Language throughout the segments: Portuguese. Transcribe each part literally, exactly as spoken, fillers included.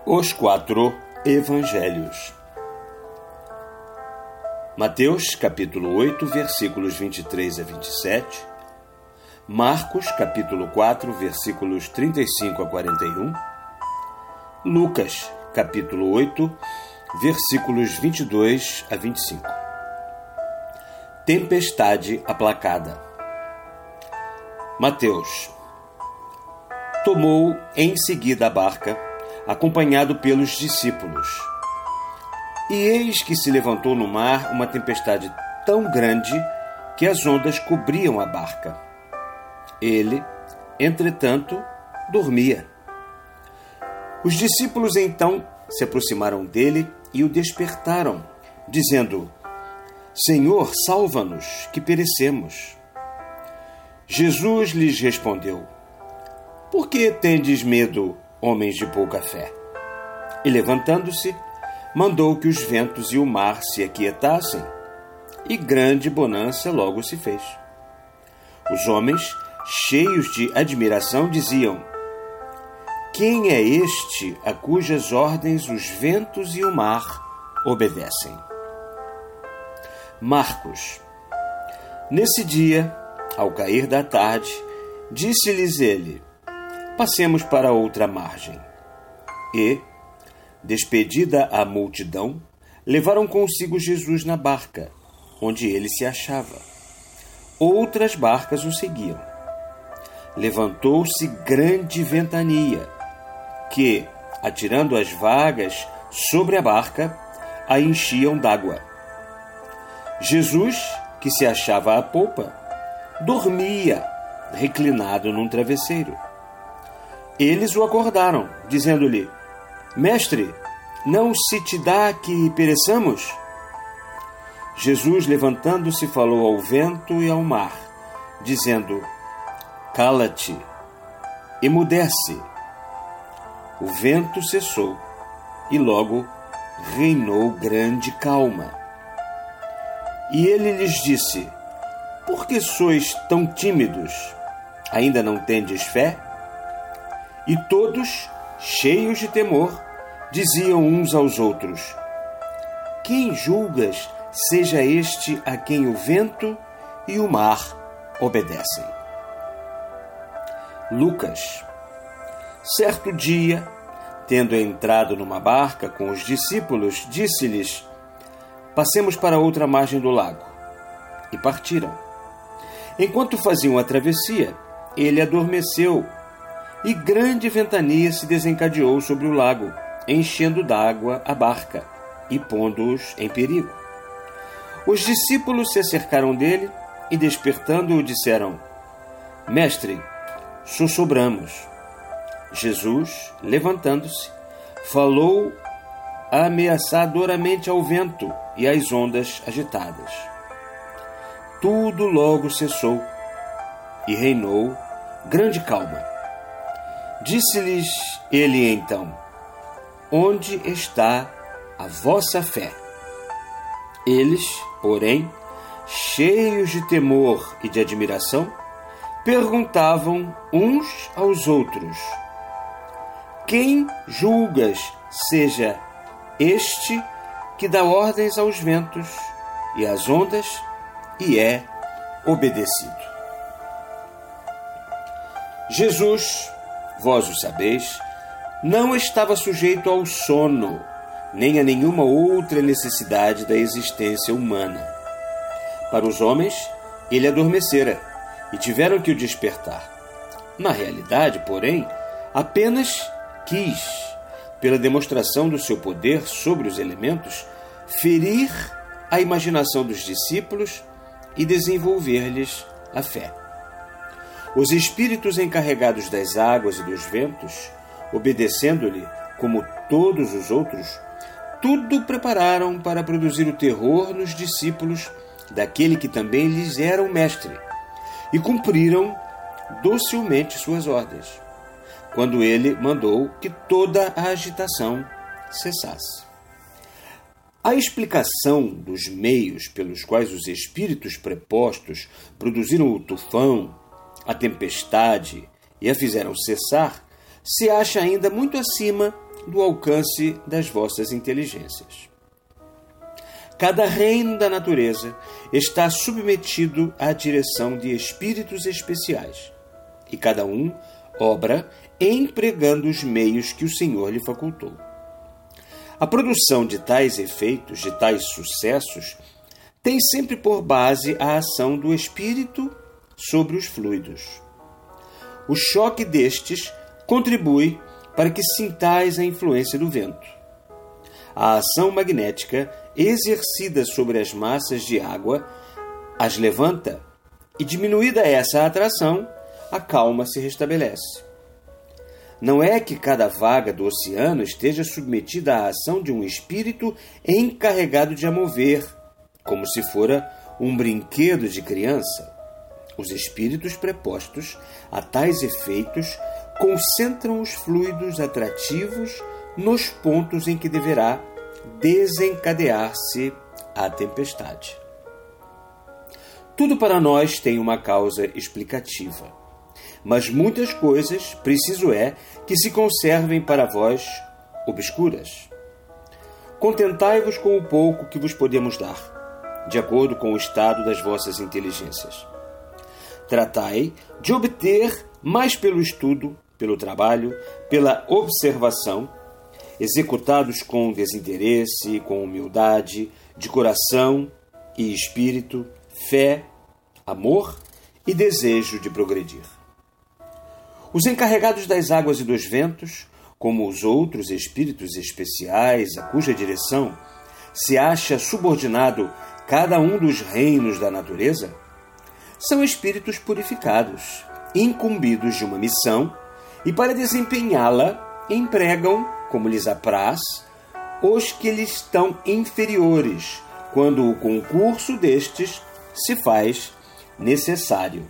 Os quatro Evangelhos. Mateus, capítulo oito, versículos vinte e três a vinte e sete. Marcos, capítulo quatro, versículos trinta e cinco a quarenta e um. Lucas, capítulo oito, versículos vinte e dois a vinte e cinco. Tempestade aplacada. Mateus. Tomou em seguida a barca, acompanhado pelos discípulos. E eis que se levantou no mar uma tempestade tão grande que as ondas cobriam a barca. Ele, entretanto, dormia. Os discípulos então se aproximaram dele e o despertaram, dizendo: Senhor, salva-nos, que perecemos. Jesus lhes respondeu: Por que tendes medo, homens de pouca fé? E levantando-se, mandou que os ventos e o mar se aquietassem, e grande bonança logo se fez. Os homens, cheios de admiração, diziam: Quem é este a cujas ordens os ventos e o mar obedecem? Marcos. Nesse dia, ao cair da tarde, disse-lhes ele: Passemos para outra margem. E, despedida a multidão, levaram consigo Jesus na barca, onde ele se achava. Outras barcas o seguiam. Levantou-se grande ventania, que, atirando as vagas sobre a barca, a enchiam d'água. Jesus, que se achava à popa, dormia, reclinado num travesseiro. Eles o acordaram, dizendo-lhe: Mestre, não se te dá que pereçamos? Jesus, levantando-se, falou ao vento e ao mar, dizendo: Cala-te, emudece. O vento cessou e logo reinou grande calma. E ele lhes disse: Por que sois tão tímidos? Ainda não tendes fé? E todos, cheios de temor, diziam uns aos outros: Quem julgas seja este a quem o vento e o mar obedecem? Lucas. Certo dia, tendo entrado numa barca com os discípulos, disse-lhes: Passemos para outra margem do lago. E partiram. Enquanto faziam a travessia, ele adormeceu, e grande ventania se desencadeou sobre o lago, enchendo d'água a barca e pondo-os em perigo. Os discípulos se acercaram dele e, despertando-o, disseram: Mestre, sussurramos. Jesus, levantando-se, falou ameaçadoramente ao vento e às ondas agitadas. Tudo logo cessou e reinou grande calma. Disse-lhes ele então: Onde está a vossa fé? Eles, porém, cheios de temor e de admiração, perguntavam uns aos outros: Quem julgas seja este que dá ordens aos ventos e às ondas e é obedecido? Jesus, vós o sabeis, não estava sujeito ao sono, nem a nenhuma outra necessidade da existência humana. Para os homens, ele adormecera, e tiveram que o despertar. Na realidade, porém, apenas quis, pela demonstração do seu poder sobre os elementos, ferir a imaginação dos discípulos e desenvolver-lhes a fé. Os espíritos encarregados das águas e dos ventos, obedecendo-lhe como todos os outros, tudo prepararam para produzir o terror nos discípulos daquele que também lhes era o mestre, e cumpriram docilmente suas ordens, quando ele mandou que toda a agitação cessasse. A explicação dos meios pelos quais os espíritos prepostos produziram o tufão, a tempestade e a fizeram cessar se acha ainda muito acima do alcance das vossas inteligências. Cada reino da natureza está submetido à direção de espíritos especiais, e cada um obra empregando os meios que o Senhor lhe facultou. A produção de tais efeitos, de tais sucessos, tem sempre por base a ação do espírito sobre os fluidos. O choque destes contribui para que sintais a influência do vento. A ação magnética exercida sobre as massas de água as levanta e, diminuída essa atração, a calma se restabelece. Não é que cada vaga do oceano esteja submetida à ação de um espírito encarregado de a mover, como se fora um brinquedo de criança. Os espíritos prepostos a tais efeitos concentram os fluidos atrativos nos pontos em que deverá desencadear-se a tempestade. Tudo para nós tem uma causa explicativa, mas muitas coisas preciso é que se conservem para vós obscuras. Contentai-vos com o pouco que vos podemos dar, de acordo com o estado das vossas inteligências. Tratai de obter mais pelo estudo, pelo trabalho, pela observação, executados com desinteresse, com humildade, de coração e espírito, fé, amor e desejo de progredir. Os encarregados das águas e dos ventos, como os outros espíritos especiais a cuja direção se acha subordinado cada um dos reinos da natureza, são espíritos purificados, incumbidos de uma missão, e para desempenhá-la empregam, como lhes apraz, os que lhes estão inferiores, quando o concurso destes se faz necessário.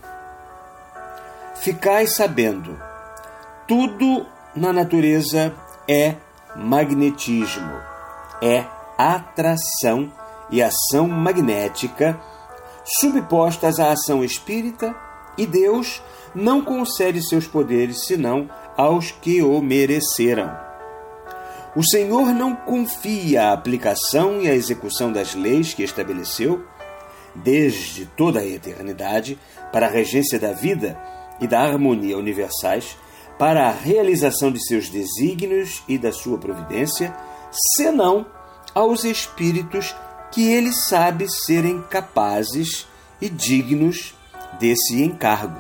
Ficai sabendo, tudo na natureza é magnetismo, é atração e ação magnética subpostas à ação espírita, e Deus não concede seus poderes senão aos que o mereceram. O Senhor não confia a aplicação e a execução das leis que estabeleceu, desde toda a eternidade, para a regência da vida e da harmonia universais, para a realização de seus desígnios e da sua providência, senão aos espíritos que ele sabe serem capazes e dignos desse encargo.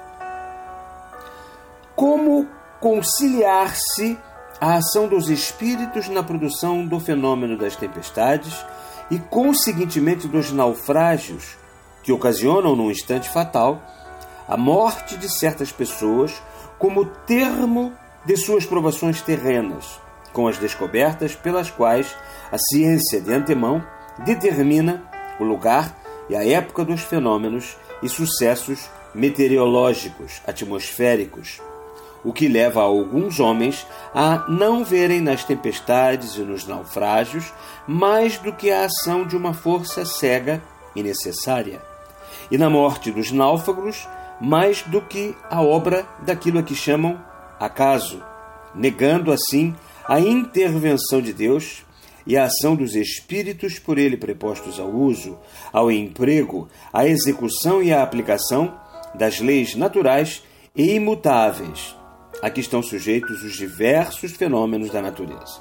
Como conciliar-se a ação dos espíritos na produção do fenômeno das tempestades e, conseguintemente, dos naufrágios que ocasionam, num instante fatal, a morte de certas pessoas como termo de suas provações terrenas, com as descobertas pelas quais a ciência de antemão determina o lugar e a época dos fenômenos e sucessos meteorológicos, atmosféricos, o que leva alguns homens a não verem nas tempestades e nos naufrágios mais do que a ação de uma força cega e necessária, e na morte dos náufragos mais do que a obra daquilo a que chamam acaso, negando assim a intervenção de Deus e a ação dos espíritos por ele prepostos ao uso, ao emprego, à execução e à aplicação das leis naturais e imutáveis a que estão sujeitos os diversos fenômenos da natureza.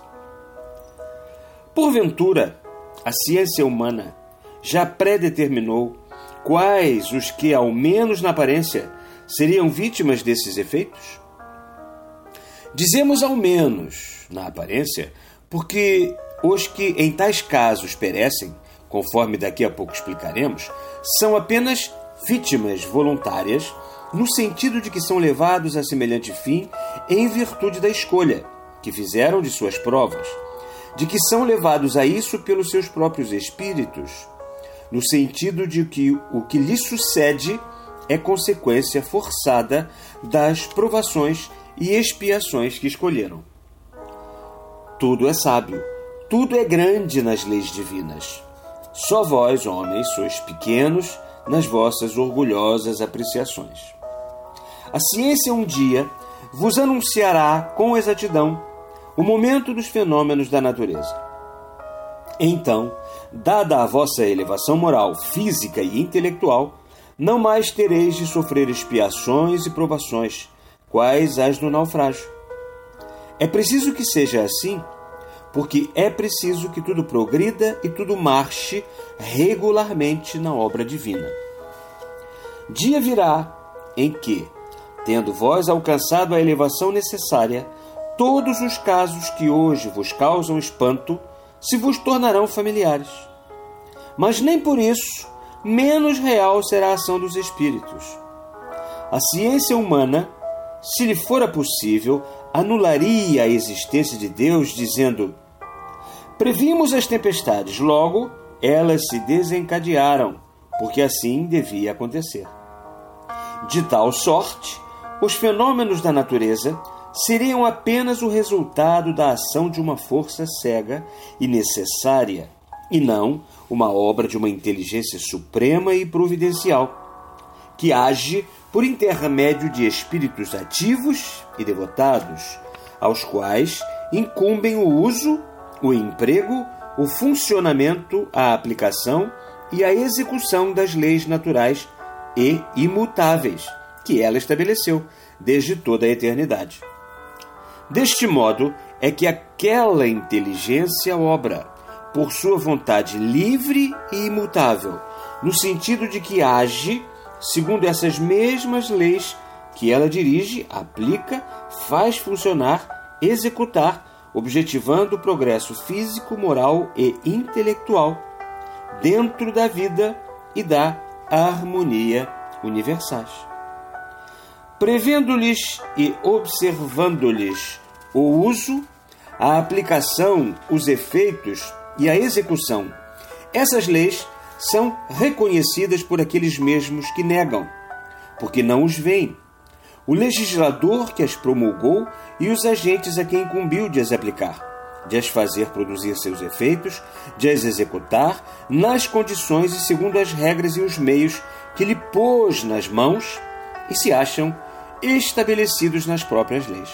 Porventura, a ciência humana já predeterminou quais os que, ao menos na aparência, seriam vítimas desses efeitos? Dizemos ao menos na aparência, porque os que em tais casos perecem, conforme daqui a pouco explicaremos, são apenas vítimas voluntárias, no sentido de que são levados a semelhante fim em virtude da escolha que fizeram de suas provas, de que são levados a isso pelos seus próprios espíritos, no sentido de que o que lhes sucede é consequência forçada das provações e expiações que escolheram. Tudo é sábio, tudo é grande nas leis divinas. Só vós, homens, sois pequenos nas vossas orgulhosas apreciações. A ciência um dia vos anunciará com exatidão o momento dos fenômenos da natureza. Então, dada a vossa elevação moral, física e intelectual, não mais tereis de sofrer expiações e provações, quais as do naufrágio. É preciso que seja assim, porque é preciso que tudo progrida e tudo marche regularmente na obra divina. Dia virá em que, tendo vós alcançado a elevação necessária, todos os casos que hoje vos causam espanto se vos tornarão familiares. Mas nem por isso menos real será a ação dos espíritos. A ciência humana, se lhe fora possível, anularia a existência de Deus, dizendo: previmos as tempestades, logo elas se desencadearam, porque assim devia acontecer. De tal sorte, os fenômenos da natureza seriam apenas o resultado da ação de uma força cega e necessária, e não uma obra de uma inteligência suprema e providencial, que age por intermédio de espíritos ativos e devotados, aos quais incumbem o uso, o emprego, o funcionamento, a aplicação e a execução das leis naturais e imutáveis que ela estabeleceu desde toda a eternidade. Deste modo é que aquela inteligência obra, por sua vontade livre e imutável, no sentido de que age segundo essas mesmas leis que ela dirige, aplica, faz funcionar, executar, objetivando o progresso físico, moral e intelectual dentro da vida e da harmonia universais. Prevendo-lhes e observando-lhes o uso, a aplicação, os efeitos e a execução, essas leis são reconhecidas por aqueles mesmos que negam, porque não os veem, o legislador que as promulgou e os agentes a quem incumbiu de as aplicar, de as fazer produzir seus efeitos, de as executar nas condições e segundo as regras e os meios que lhe pôs nas mãos e se acham estabelecidos nas próprias leis.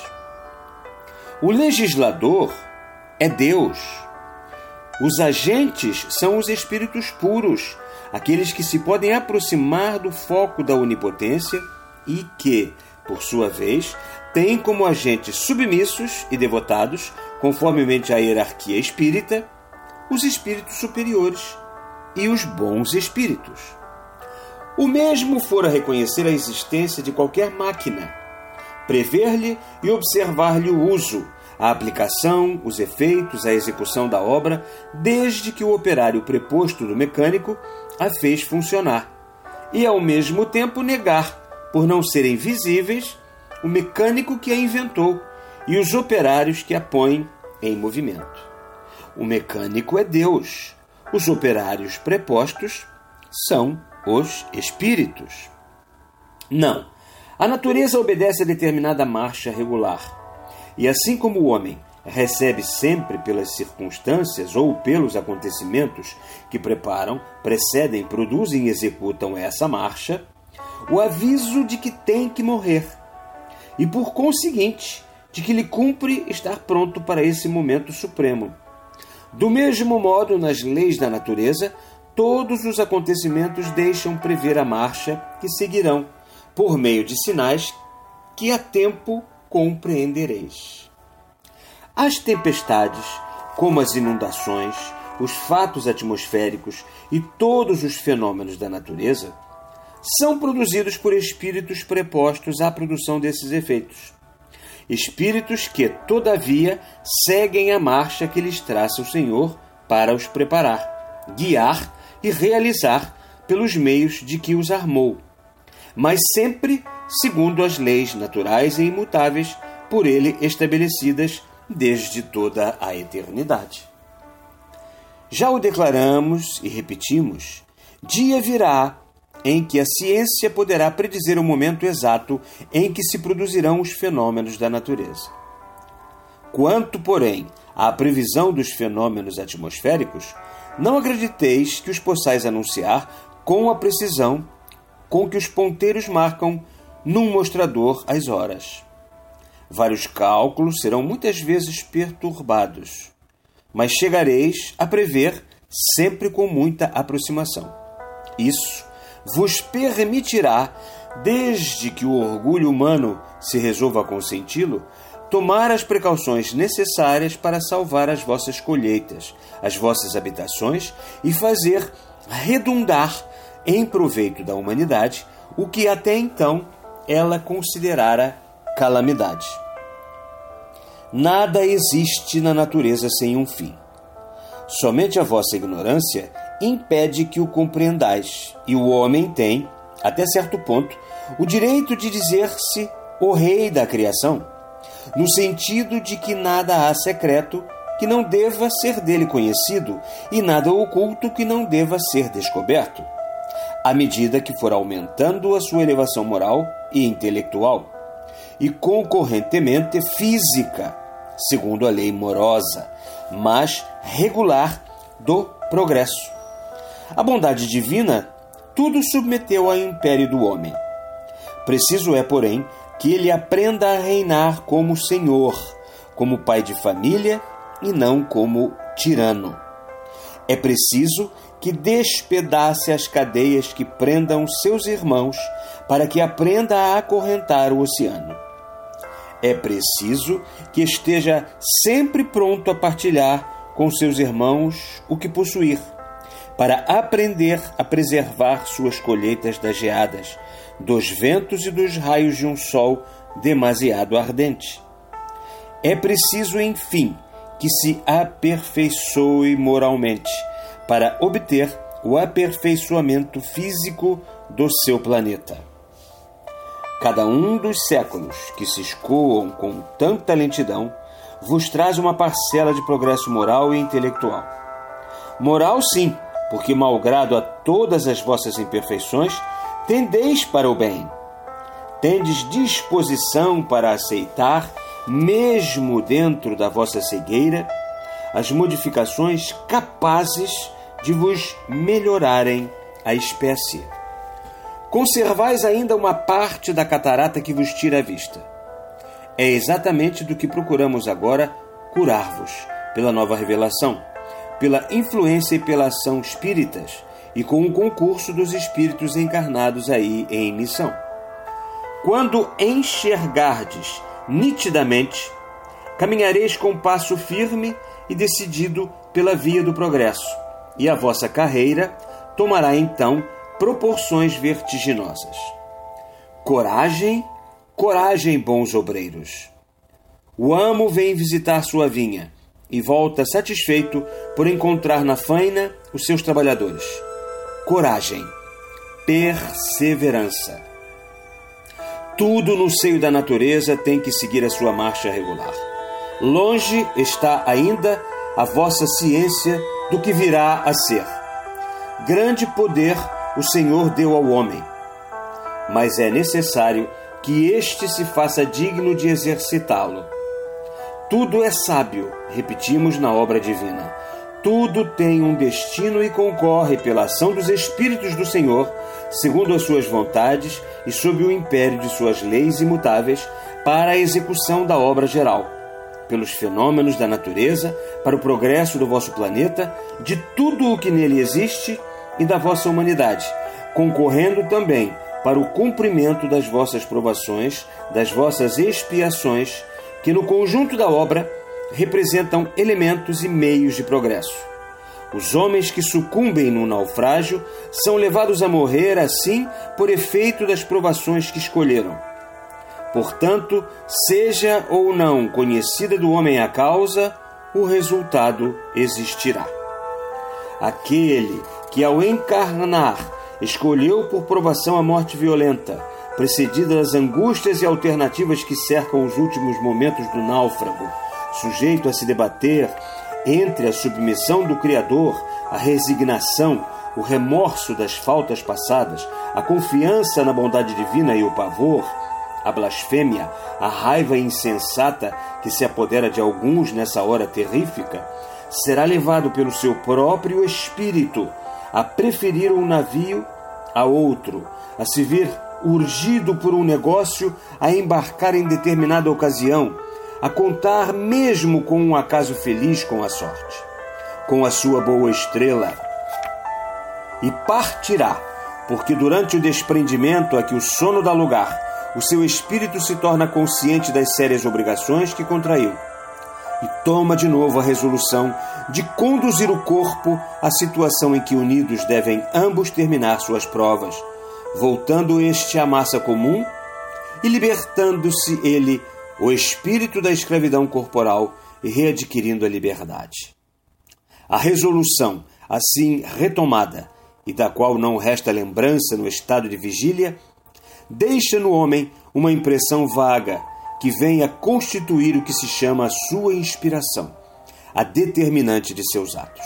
O legislador é Deus. Os agentes são os espíritos puros, aqueles que se podem aproximar do foco da onipotência e que, por sua vez, têm como agentes submissos e devotados, conformemente à hierarquia espírita, os espíritos superiores e os bons espíritos. O mesmo fora reconhecer a existência de qualquer máquina, prever-lhe e observar-lhe o uso, a aplicação, os efeitos, a execução da obra, desde que o operário preposto do mecânico a fez funcionar, e ao mesmo tempo negar, por não serem visíveis, o mecânico que a inventou e os operários que a põem em movimento. O mecânico é Deus, os operários prepostos são os espíritos. Não, a natureza obedece a determinada marcha regular, e assim como o homem recebe sempre pelas circunstâncias ou pelos acontecimentos que preparam, precedem, produzem e executam essa marcha, o aviso de que tem que morrer, e por conseguinte, de que lhe cumpre estar pronto para esse momento supremo. Do mesmo modo, nas leis da natureza, todos os acontecimentos deixam prever a marcha que seguirão, por meio de sinais que a tempo compreendereis. As tempestades, como as inundações, os fatos atmosféricos e todos os fenômenos da natureza, são produzidos por espíritos prepostos à produção desses efeitos. Espíritos que, todavia, seguem a marcha que lhes traça o Senhor para os preparar, guiar e realizar pelos meios de que os armou, mas sempre segundo as leis naturais e imutáveis por ele estabelecidas desde toda a eternidade. Já o declaramos e repetimos, dia virá em que a ciência poderá predizer o momento exato em que se produzirão os fenômenos da natureza. Quanto, porém, à previsão dos fenômenos atmosféricos, não acrediteis que os possais anunciar com a precisão com que os ponteiros marcam num mostrador as horas. Vários cálculos serão muitas vezes perturbados, mas chegareis a prever sempre com muita aproximação. Isso vos permitirá, desde que o orgulho humano se resolva a consenti-lo, tomar as precauções necessárias para salvar as vossas colheitas, as vossas habitações e fazer redundar em proveito da humanidade o que até então ela considerara calamidade. Nada existe na natureza sem um fim. Somente a vossa ignorância impede que o compreendais, e o homem tem, até certo ponto, o direito de dizer-se o rei da criação, no sentido de que nada há secreto que não deva ser dele conhecido e nada oculto que não deva ser descoberto, à medida que for aumentando a sua elevação moral e intelectual, e concorrentemente física, segundo a lei morosa, mas regular do progresso. A bondade divina tudo submeteu ao império do homem. Preciso é, porém, que ele aprenda a reinar como senhor, como pai de família e não como tirano. É preciso que despedace as cadeias que prendam seus irmãos para que aprenda a acorrentar o oceano. É preciso que esteja sempre pronto a partilhar com seus irmãos o que possuir, para aprender a preservar suas colheitas das geadas, dos ventos e dos raios de um sol demasiado ardente. É preciso, enfim, que se aperfeiçoe moralmente, para obter o aperfeiçoamento físico do seu planeta. Cada um dos séculos que se escoam com tanta lentidão vos traz uma parcela de progresso moral e intelectual. Moral, sim, porque, malgrado a todas as vossas imperfeições, tendeis para o bem. Tendes disposição para aceitar, mesmo dentro da vossa cegueira, as modificações capazes de vos melhorarem a espécie. Conservais ainda uma parte da catarata que vos tira a vista. É exatamente do que procuramos agora curar-vos, pela nova revelação, pela influência e pela ação espíritas, e com o concurso dos espíritos encarnados aí em missão. Quando enxergardes nitidamente, caminhareis com passo firme e decidido pela via do progresso, e a vossa carreira tomará então proporções vertiginosas. Coragem, coragem, bons obreiros! O amo vem visitar sua vinha e volta satisfeito por encontrar na faina os seus trabalhadores. Coragem, perseverança. Tudo no seio da natureza tem que seguir a sua marcha regular. Longe está ainda a vossa ciência do que virá a ser. Grande poder o Senhor deu ao homem, mas é necessário que este se faça digno de exercitá-lo. Tudo é sábio, repetimos na obra divina. Tudo tem um destino e concorre pela ação dos Espíritos do Senhor, segundo as suas vontades e sob o império de suas leis imutáveis, para a execução da obra geral, pelos fenômenos da natureza, para o progresso do vosso planeta, de tudo o que nele existe e da vossa humanidade, concorrendo também para o cumprimento das vossas provações, das vossas expiações, que no conjunto da obra representam elementos e meios de progresso. Os homens que sucumbem no naufrágio são levados a morrer assim por efeito das provações que escolheram. Portanto, seja ou não conhecida do homem a causa, o resultado existirá. Aquele que ao encarnar escolheu por provação a morte violenta, precedida das angústias e alternativas que cercam os últimos momentos do náufrago, sujeito a se debater entre a submissão do Criador, a resignação, o remorso das faltas passadas, a confiança na bondade divina e o pavor, a blasfêmia, a raiva insensata que se apodera de alguns nessa hora terrífica, será levado pelo seu próprio espírito a preferir um navio a outro, a se vir urgido por um negócio a embarcar em determinada ocasião, a contar mesmo com um acaso feliz com a sorte, com a sua boa estrela, e partirá, porque durante o desprendimento a que o sono dá lugar, o seu espírito se torna consciente das sérias obrigações que contraiu e toma de novo a resolução de conduzir o corpo à situação em que unidos devem ambos terminar suas provas, voltando este à massa comum e libertando-se ele, o espírito da escravidão corporal, e readquirindo a liberdade. A resolução, assim retomada, e da qual não resta lembrança no estado de vigília, deixa no homem uma impressão vaga que vem a constituir o que se chama a sua inspiração, a determinante de seus atos.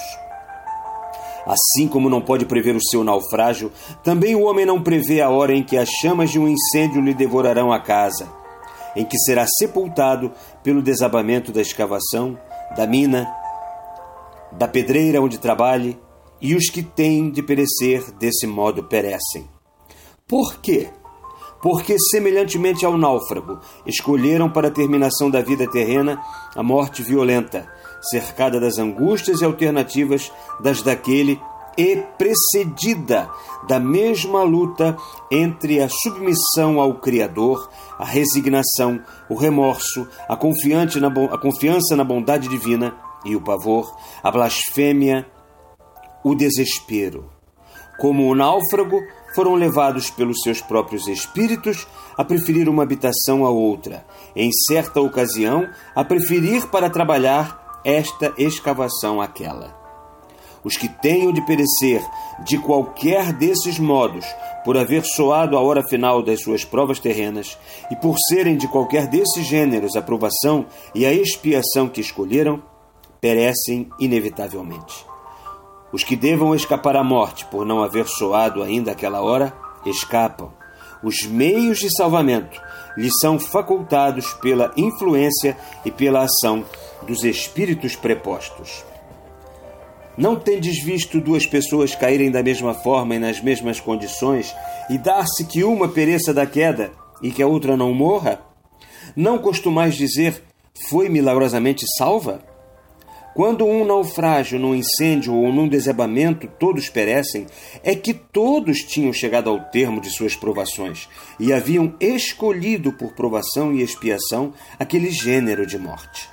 Assim como não pode prever o seu naufrágio, também o homem não prevê a hora em que as chamas de um incêndio lhe devorarão a casa, em que será sepultado pelo desabamento da escavação, da mina, da pedreira onde trabalhe, e os que têm de perecer desse modo perecem. Por quê? Porque, semelhantemente ao náufrago, escolheram para a terminação da vida terrena a morte violenta, cercada das angústias e alternativas das daquele e precedida da mesma luta entre a submissão ao Criador, a resignação, o remorso, a, confiante na, a confiança na bondade divina e o pavor, a blasfêmia, o desespero. Como o náufrago, foram levados pelos seus próprios espíritos a preferir uma habitação a outra, em certa ocasião a preferir para trabalhar esta escavação àquela. Os que tenham de perecer de qualquer desses modos, por haver soado a hora final das suas provas terrenas, e por serem de qualquer desses gêneros a provação e a expiação que escolheram, perecem inevitavelmente. Os que devam escapar à morte por não haver soado ainda aquela hora, escapam. Os meios de salvamento lhes são facultados pela influência e pela ação dos espíritos prepostos. Não tendes visto duas pessoas caírem da mesma forma e nas mesmas condições, e dar-se que uma pereça da queda e que a outra não morra? Não costumais dizer, foi milagrosamente salva? Quando um naufrágio, num incêndio ou num desabamento todos perecem, é que todos tinham chegado ao termo de suas provações e haviam escolhido por provação e expiação aquele gênero de morte.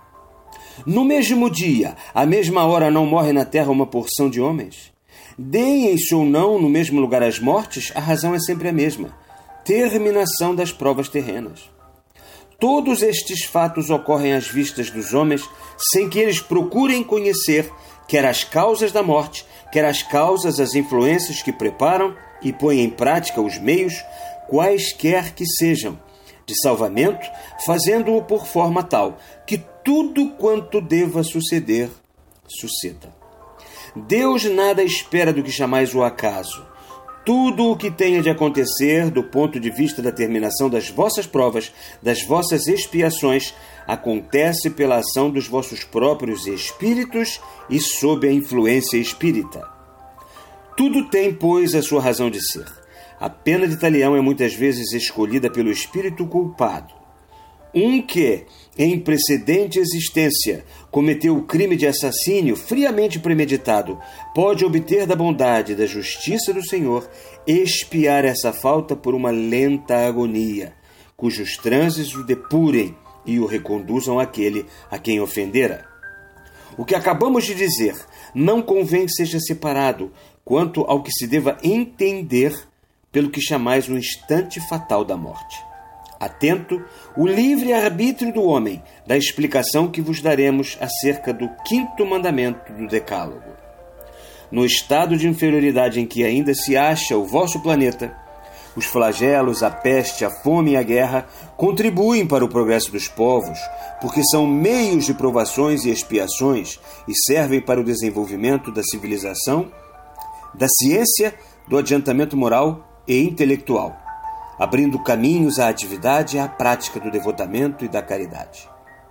No mesmo dia, à mesma hora, não morre na terra uma porção de homens? Deem-se ou não no mesmo lugar as mortes, a razão é sempre a mesma: terminação das provas terrenas. Todos estes fatos ocorrem às vistas dos homens sem que eles procurem conhecer quer as causas da morte, quer as causas, as influências que preparam e põem em prática os meios, quaisquer que sejam, de salvamento, fazendo-o por forma tal que tudo quanto deva suceder, suceda. Deus nada espera do que chamais o acaso. Tudo o que tenha de acontecer, do ponto de vista da terminação das vossas provas, das vossas expiações, acontece pela ação dos vossos próprios espíritos e sob a influência espírita. Tudo tem, pois, a sua razão de ser. A pena de talião é muitas vezes escolhida pelo espírito culpado. Um que, em precedente existência, cometeu o crime de assassínio friamente premeditado, pode obter da bondade e da justiça do Senhor expiar essa falta por uma lenta agonia, cujos transes o depurem e o reconduzam àquele a quem ofendera. O que acabamos de dizer não convém que seja separado quanto ao que se deva entender pelo que chamais o instante fatal da morte. Atento, o livre arbítrio do homem, da explicação que vos daremos acerca do quinto mandamento do Decálogo. No estado de inferioridade em que ainda se acha o vosso planeta, os flagelos, a peste, a fome e a guerra contribuem para o progresso dos povos, porque são meios de provações e expiações e servem para o desenvolvimento da civilização, da ciência, do adiantamento moral e intelectual, abrindo caminhos à atividade e à prática do devotamento e da caridade.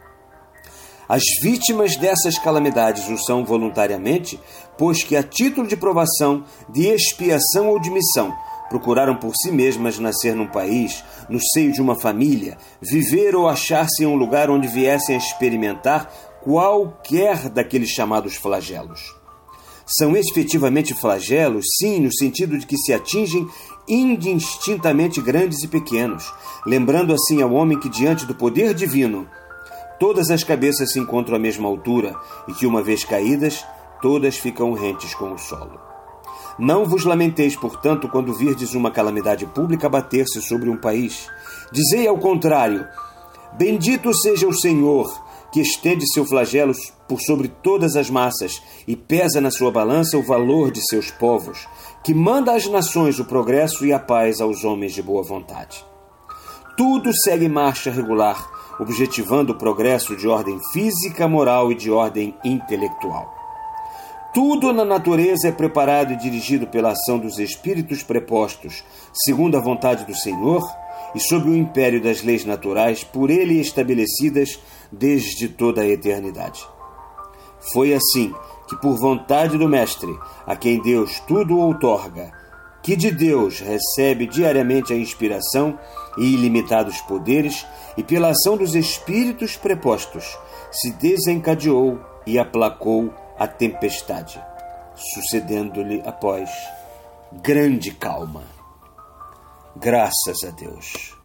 As vítimas dessas calamidades o são voluntariamente, pois que a título de provação, de expiação ou de missão, procuraram por si mesmas nascer num país, no seio de uma família, viver ou achar-se em um lugar onde viessem a experimentar qualquer daqueles chamados flagelos. São efetivamente flagelos, sim, no sentido de que se atingem indistintamente grandes e pequenos, lembrando assim ao homem que, diante do poder divino, todas as cabeças se encontram à mesma altura e que, uma vez caídas, todas ficam rentes com o solo. Não vos lamenteis, portanto, quando virdes uma calamidade pública abater-se sobre um país. Dizei ao contrário: bendito seja o Senhor, que estende seu flagelo por sobre todas as massas e pesa na sua balança o valor de seus povos, que manda às nações o progresso e a paz aos homens de boa vontade. Tudo segue marcha regular, objetivando o progresso de ordem física, moral e de ordem intelectual. Tudo na natureza é preparado e dirigido pela ação dos espíritos prepostos, segundo a vontade do Senhor, e sob o império das leis naturais por ele estabelecidas desde toda a eternidade. Foi assim que, por vontade do Mestre, a quem Deus tudo outorga, que de Deus recebe diariamente a inspiração e ilimitados poderes, e pela ação dos espíritos prepostos, se desencadeou e aplacou a tempestade, sucedendo-lhe após grande calma. Graças a Deus.